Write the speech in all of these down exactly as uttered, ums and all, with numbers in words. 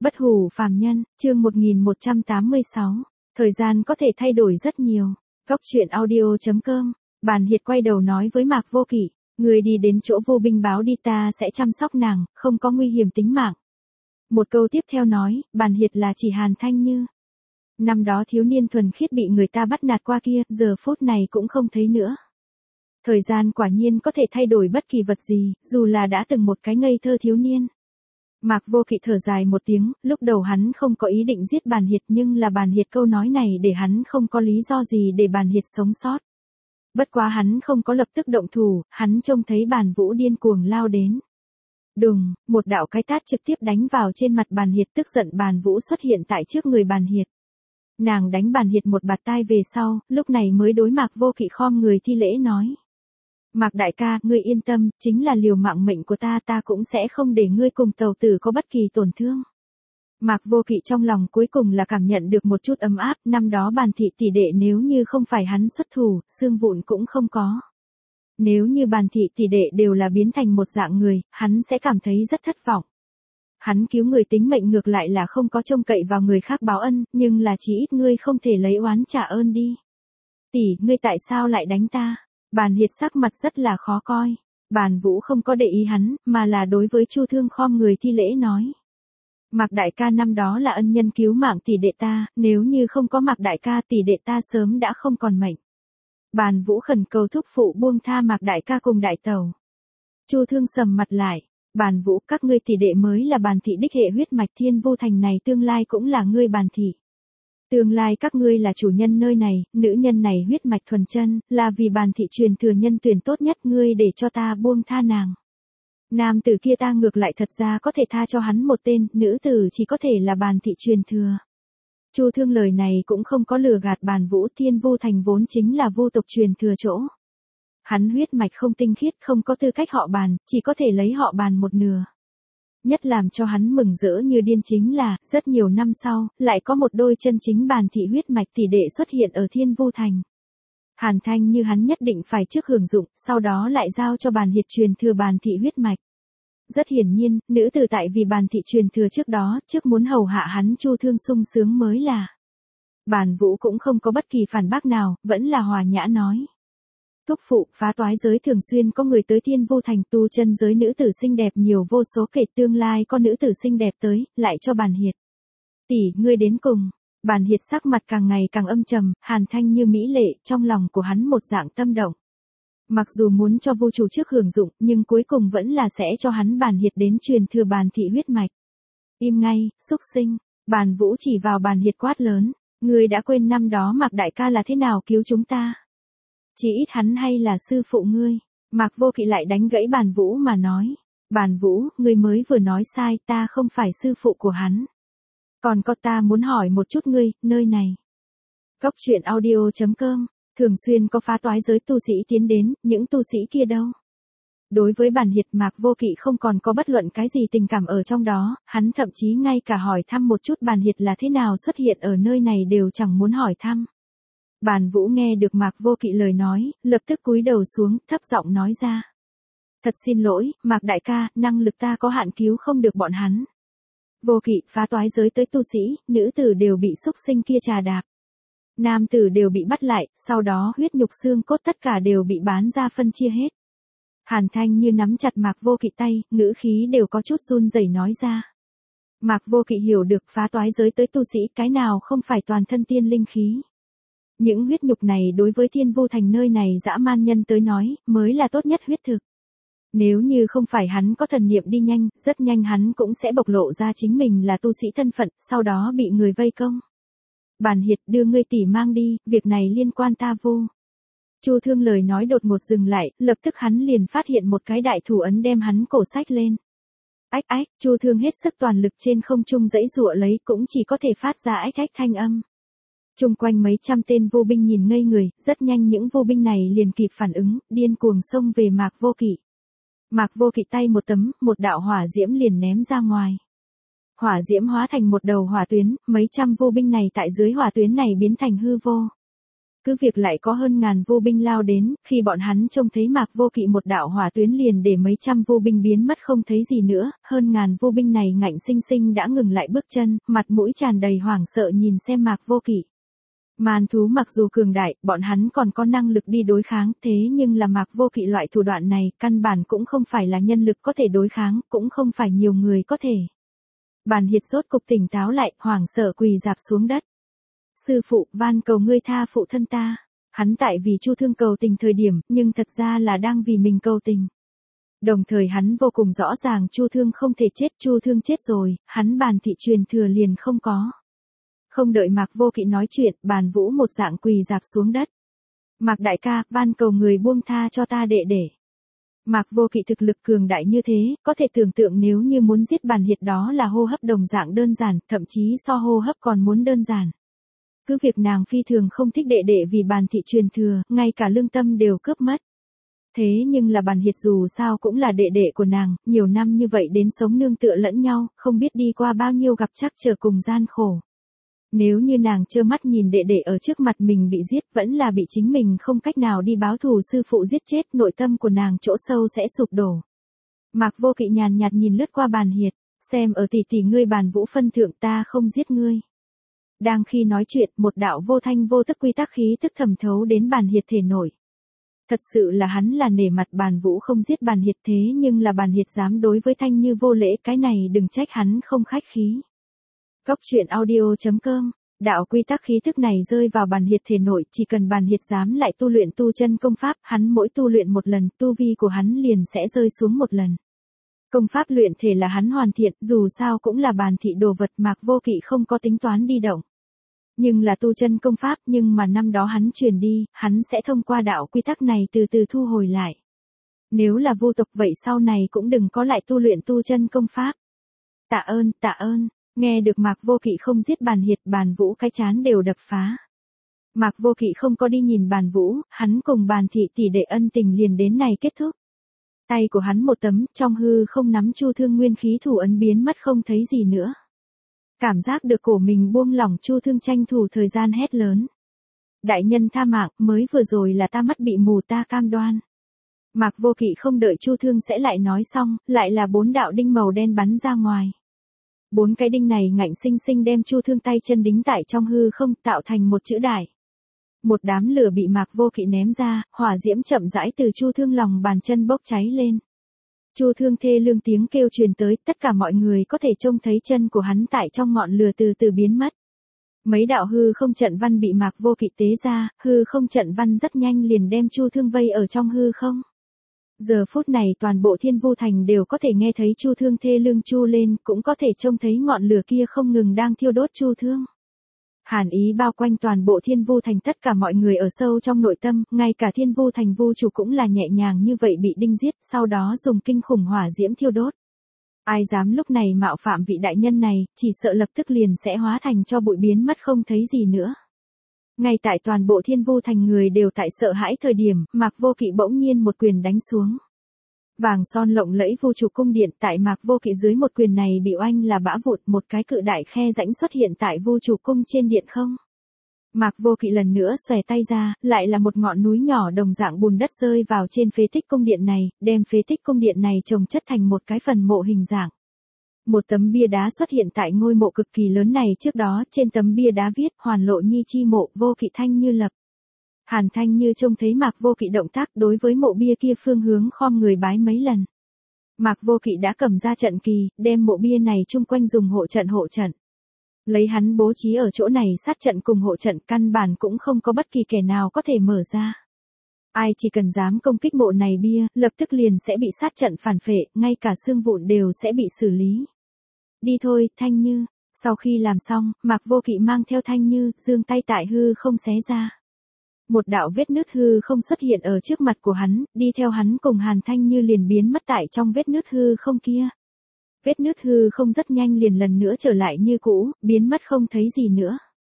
Bất hủ phàm nhân, chương một nghìn một trăm tám mươi sáu. Thời gian có thể thay đổi rất nhiều. Góc truyện audio.com. Bàn Hiệt quay đầu nói với Mạc Vô Kỵ, người đi đến chỗ Vô Binh báo đi, ta sẽ chăm sóc nàng, không có nguy hiểm tính mạng. Một câu tiếp theo nói, Bàn Hiệt là chỉ Hàn Thanh Như. Năm đó thiếu niên thuần khiết bị người ta bắt nạt qua kia, giờ phút này cũng không thấy nữa. Thời gian quả nhiên có thể thay đổi bất kỳ vật gì, dù là đã từng một cái ngây thơ thiếu niên. Mạc Vô Kỵ thở dài một tiếng, lúc đầu hắn không có ý định giết Bàn Hiệt, nhưng là Bàn Hiệt câu nói này để hắn không có lý do gì để Bàn Hiệt sống sót. Bất quá hắn không có lập tức động thủ, hắn trông thấy Bàn Vũ điên cuồng lao đến. Đùng, một đạo cái tát trực tiếp đánh vào trên mặt Bàn Hiệt, tức giận Bàn Vũ xuất hiện tại trước người Bàn Hiệt. Nàng đánh Bàn Hiệt một bạt tai về sau, lúc này mới đối Mạc Vô Kỵ khom người thi lễ nói. Mạc đại ca, ngươi yên tâm, chính là liều mạng mệnh của ta, ta cũng sẽ không để ngươi cùng tàu tử có bất kỳ tổn thương. Mạc Vô Kỵ trong lòng cuối cùng là cảm nhận được một chút ấm áp, năm đó Bàn thị tỷ đệ nếu như không phải hắn xuất thủ, xương vụn cũng không có. Nếu như Bàn thị tỷ đệ đều là biến thành một dạng người, hắn sẽ cảm thấy rất thất vọng. Hắn cứu người tính mệnh ngược lại là không có trông cậy vào người khác báo ân, nhưng là chỉ ít ngươi không thể lấy oán trả ơn đi. Tỷ, ngươi tại sao lại đánh ta? Bàn Hiệt sắc mặt rất là khó coi. Bàn Vũ không có để ý hắn, mà là đối với Chu Thương khom người thi lễ nói. Mạc đại ca năm đó là ân nhân cứu mạng tỷ đệ ta, nếu như không có Mạc đại ca tỷ đệ ta sớm đã không còn mệnh. Bàn Vũ khẩn cầu thúc phụ buông tha Mạc đại ca cùng đại tẩu. Chu Thương sầm mặt lại. Bàn Vũ, các ngươi tỷ đệ mới là Bàn thị đích hệ huyết mạch, Thiên Vu thành này tương lai cũng là ngươi Bàn thị. Tương lai các ngươi là chủ nhân nơi này, nữ nhân này huyết mạch thuần chân, là vì Bàn thị truyền thừa nhân tuyển tốt nhất, ngươi để cho ta buông tha nàng. Nam tử kia ta ngược lại thật ra có thể tha cho hắn một tên, nữ tử chỉ có thể là Bàn thị truyền thừa. Chu Thương lời này cũng không có lừa gạt Bàn Vũ, Thiên Vu thành vốn chính là vu tộc truyền thừa chỗ. Hắn huyết mạch không tinh khiết, không có tư cách họ Bàn, chỉ có thể lấy họ Bàn một nửa. Nhất làm cho hắn mừng rỡ như điên chính là, rất nhiều năm sau, lại có một đôi chân chính Bàn thị huyết mạch tỷ đệ xuất hiện ở Thiên Vu thành. Hàn Thanh Như hắn nhất định phải trước hưởng dụng, sau đó lại giao cho Bàn Hiệt truyền thừa Bàn thị huyết mạch. Rất hiển nhiên, nữ tử tại vì Bàn thị truyền thừa trước đó, trước muốn hầu hạ hắn Chu Thương sung sướng mới là. Bàn Vũ cũng không có bất kỳ phản bác nào, vẫn là hòa nhã nói. Thúc phụ, phá toái giới thường xuyên có người tới Thiên Vu thành, tu chân giới nữ tử xinh đẹp nhiều vô số kể, tương lai có nữ tử xinh đẹp tới, lại cho Bàn Hiệt. Tỷ, ngươi đến cùng. Bàn Hiệt sắc mặt càng ngày càng âm trầm, Hàn Thanh Như mỹ lệ, trong lòng của hắn một dạng tâm động. Mặc dù muốn cho Vu chủ trước hưởng dụng, nhưng cuối cùng vẫn là sẽ cho hắn Bàn Hiệt đến truyền thừa Bàn thị huyết mạch. Im ngay, xúc sinh. Bàn Vũ chỉ vào Bàn Hiệt quát lớn, ngươi đã quên năm đó Mạc đại ca là thế nào cứu chúng ta? Chỉ ít hắn hay là sư phụ ngươi. Mạc Vô Kỵ lại đánh gãy Bàn Vũ mà nói. Bàn Vũ, ngươi mới vừa nói sai, ta không phải sư phụ của hắn. Còn có, ta muốn hỏi một chút ngươi, nơi này. Góc truyện audio.com. Thường xuyên có phá toái giới tu sĩ tiến đến, những tu sĩ kia đâu? Đối với Bàn Hiệt, Mạc Vô Kỵ không còn có bất luận cái gì tình cảm ở trong đó, hắn thậm chí ngay cả hỏi thăm một chút Bàn Hiệt là thế nào xuất hiện ở nơi này đều chẳng muốn hỏi thăm. Bàn Vũ nghe được Mạc Vô Kỵ lời nói, lập tức cúi đầu xuống, thấp giọng nói ra. Thật xin lỗi, Mạc đại ca, năng lực ta có hạn, cứu không được bọn hắn. Vô Kỵ, phá toái giới tới tu sĩ, nữ tử đều bị xúc sinh kia trà đạp. Nam tử đều bị bắt lại, sau đó huyết nhục xương cốt tất cả đều bị bán ra phân chia hết. Hàn Thanh Như nắm chặt Mạc Vô Kỵ tay, ngữ khí đều có chút run rẩy nói ra. Mạc Vô Kỵ hiểu được phá toái giới tới tu sĩ cái nào không phải toàn thân tiên linh khí. Những huyết nhục này đối với Thiên Vu thành nơi này dã man nhân tới nói, mới là tốt nhất huyết thực. Nếu như không phải hắn có thần niệm đi nhanh, rất nhanh hắn cũng sẽ bộc lộ ra chính mình là tu sĩ thân phận, sau đó bị người vây công. Bàn Hiệt, đưa ngươi tỷ mang đi, việc này liên quan ta Vu. Chu Thương lời nói đột ngột dừng lại, lập tức hắn liền phát hiện một cái đại thủ ấn đem hắn cổ sách lên. Ách ách, Chu Thương hết sức toàn lực trên không trung giãy giụa lấy, cũng chỉ có thể phát ra ách ách thanh âm. Chung quanh mấy trăm tên vô binh nhìn ngây người, rất nhanh những vô binh này liền kịp phản ứng, điên cuồng xông về Mạc Vô Kỵ. Mạc Vô Kỵ tay một tấm, một đạo hỏa diễm liền ném ra ngoài. Hỏa diễm hóa thành một đầu hỏa tuyến, mấy trăm vô binh này tại dưới hỏa tuyến này biến thành hư vô. Cứ việc lại có hơn ngàn vô binh lao đến, khi bọn hắn trông thấy Mạc Vô Kỵ một đạo hỏa tuyến liền để mấy trăm vô binh biến mất không thấy gì nữa, hơn ngàn vô binh này ngạnh sinh sinh đã ngừng lại bước chân, mặt mũi tràn đầy hoảng sợ nhìn xem Mạc Vô Kỵ. Man thú mặc dù cường đại, bọn hắn còn có năng lực đi đối kháng, thế nhưng là Mạc Vô Kỵ loại thủ đoạn này, căn bản cũng không phải là nhân lực có thể đối kháng, cũng không phải nhiều người có thể. Bàn Hiệt rốt cục tỉnh táo lại, hoảng sợ quỳ rạp xuống đất. Sư phụ, van cầu ngươi tha phụ thân ta. Hắn tại vì Chu Thương cầu tình thời điểm, nhưng thật ra là đang vì mình cầu tình. Đồng thời hắn vô cùng rõ ràng Chu Thương không thể chết, Chu Thương chết rồi, hắn Bàn thị truyền thừa liền không có. Không đợi Mạc Vô Kỵ nói chuyện, Bàn Vũ một dạng quỳ rạp xuống đất. Mạc đại ca, van cầu người buông tha cho ta đệ đệ. Mạc Vô Kỵ thực lực cường đại như thế, có thể tưởng tượng nếu như muốn giết Bàn Hiệt đó là hô hấp đồng dạng đơn giản, thậm chí so hô hấp còn muốn đơn giản. Cứ việc nàng phi thường không thích đệ đệ vì Bàn thị truyền thừa, ngay cả lương tâm đều cướp mất. Thế nhưng là Bàn Hiệt dù sao cũng là đệ đệ của nàng, nhiều năm như vậy đến sống nương tựa lẫn nhau, không biết đi qua bao nhiêu gặp trắc trở cùng gian khổ. Nếu như nàng trơ mắt nhìn đệ đệ ở trước mặt mình bị giết, vẫn là bị chính mình không cách nào đi báo thù sư phụ giết chết, nội tâm của nàng chỗ sâu sẽ sụp đổ. Mạc Vô Kỵ nhàn nhạt nhìn lướt qua Bàn Hiệt, xem ở tỷ tỷ ngươi Bàn Vũ phân thượng ta không giết ngươi. Đang khi nói chuyện, một đạo vô thanh vô tức quy tắc khí tức thẩm thấu đến Bàn Hiệt thể nổi. Thật sự là hắn là nể mặt Bàn Vũ không giết Bàn Hiệt, thế nhưng là Bàn Hiệt dám đối với Thanh Như vô lễ, cái này đừng trách hắn không khách khí. Góc truyện audio chấm com, đạo quy tắc khí tức này rơi vào Bàn Hiệt thể nổi, chỉ cần Bàn Hiệt dám lại tu luyện tu chân công pháp, hắn mỗi tu luyện một lần, tu vi của hắn liền sẽ rơi xuống một lần. Công pháp luyện thể là hắn hoàn thiện, dù sao cũng là Bàn thị đồ vật, Mạc Vô Kỵ không có tính toán đi động. Nhưng là tu chân công pháp, nhưng mà năm đó hắn truyền đi, hắn sẽ thông qua đạo quy tắc này từ từ thu hồi lại. Nếu là vô tộc vậy sau này cũng đừng có lại tu luyện tu chân công pháp. Tạ ơn, tạ ơn, nghe được Mạc Vô Kỵ không giết Bàn Hiệt, Bàn Vũ cái chán đều đập phá. Mạc Vô Kỵ không có đi nhìn Bàn Vũ, hắn cùng Bàn thị tỷ đệ ân tình liền đến này kết thúc. Tay của hắn một tấm, trong hư không nắm Chu Thương nguyên khí thủ ấn biến mất không thấy gì nữa. Cảm giác được cổ mình buông lỏng, Chu Thương tranh thủ thời gian hét lớn. Đại nhân tha mạng, mới vừa rồi là ta mắt bị mù, ta cam đoan. Mạc Vô Kỵ không đợi Chu Thương sẽ lại nói xong, lại là bốn đạo đinh màu đen bắn ra ngoài. Bốn cái đinh này ngạnh sinh sinh đem Chu Thương tay chân đính tại trong hư không, tạo thành một chữ đại. Một đám lửa bị Mạc Vô Kỵ ném ra, hỏa diễm chậm rãi từ Chu Thương lòng bàn chân bốc cháy lên. Chu Thương thê lương tiếng kêu truyền tới, tất cả mọi người có thể trông thấy chân của hắn tại trong ngọn lửa từ từ biến mất. Mấy đạo hư không trận văn bị Mạc Vô Kỵ tế ra, hư không trận văn rất nhanh liền đem Chu Thương vây ở trong hư không. Giờ phút này toàn bộ Thiên Vu Thành đều có thể nghe thấy Chu Thương thê lương chu lên, cũng có thể trông thấy ngọn lửa kia không ngừng đang thiêu đốt Chu Thương. Hàn ý bao quanh toàn bộ Thiên Vu Thành, tất cả mọi người ở sâu trong nội tâm, ngay cả Thiên Vu Thành Vu chủ cũng là nhẹ nhàng như vậy bị đinh giết, sau đó dùng kinh khủng hỏa diễm thiêu đốt. Ai dám lúc này mạo phạm vị đại nhân này, chỉ sợ lập tức liền sẽ hóa thành cho bụi biến mất không thấy gì nữa. Ngay tại toàn bộ Thiên Vu Thành người đều tại sợ hãi thời điểm, Mạc Vô Kỵ bỗng nhiên một quyền đánh xuống. Vàng son lộng lẫy Vu chủ cung điện, tại Mạc Vô Kỵ dưới một quyền này bị oanh là bã vụn, một cái cự đại khe rãnh xuất hiện tại Vu chủ cung trên điện không. Mạc Vô Kỵ lần nữa xòe tay ra, lại là một ngọn núi nhỏ đồng dạng bùn đất rơi vào trên phế tích cung điện này, đem phế tích cung điện này chồng chất thành một cái phần mộ hình dạng. Một tấm bia đá xuất hiện tại ngôi mộ cực kỳ lớn này, trước đó trên tấm bia đá viết Hoàn Lộ Nhi chi mộ, Vô Kỵ Thanh Như lập. Hàn Thanh Như trông thấy Mạc Vô Kỵ động tác, đối với mộ bia kia phương hướng khom người bái mấy lần. Mạc Vô Kỵ đã cầm ra trận kỳ, đem mộ bia này chung quanh dùng hộ trận hộ trận. Lấy hắn bố trí ở chỗ này sát trận cùng hộ trận, căn bản cũng không có bất kỳ kẻ nào có thể mở ra. Ai chỉ cần dám công kích mộ này bia, lập tức liền sẽ bị sát trận phản phệ, ngay cả xương vụn đều sẽ bị xử lý. Đi thôi, Thanh Như. Sau khi làm xong, Mạc Vô Kỵ mang theo Thanh Như, giương tay tại hư không xé ra. Một đạo vết nứt hư không xuất hiện ở trước mặt của hắn, đi theo hắn cùng Hàn Thanh Như liền biến mất tại trong vết nứt hư không kia. Vết nứt hư không rất nhanh liền lần nữa trở lại như cũ, biến mất không thấy gì nữa.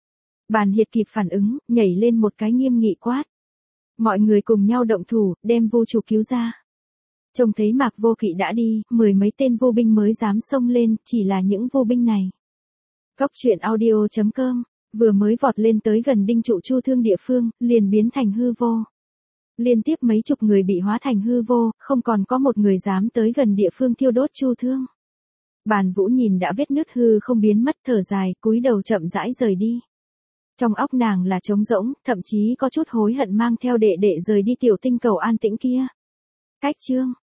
Bàn Hiệt kịp phản ứng, nhảy lên một cái nghiêm nghị quát. Mọi người cùng nhau động thủ, đem Vu chủ cứu ra. Trông thấy Mạc Vô Kỵ đã đi, mười mấy tên vô binh mới dám xông lên, chỉ là những vô binh này. Góc truyện audio chấm com Vừa mới vọt lên tới gần đinh trụ chu thương địa phương, liền biến thành hư vô. Liên tiếp mấy chục người bị hóa thành hư vô, không còn có một người dám tới gần địa phương thiêu đốt chu thương. Bàn Vũ nhìn đã vết nứt hư không biến mất, thở dài, cúi đầu chậm rãi rời đi. Trong óc nàng là trống rỗng, thậm chí có chút hối hận mang theo đệ đệ rời đi tiểu tinh cầu an tĩnh kia. Cách chương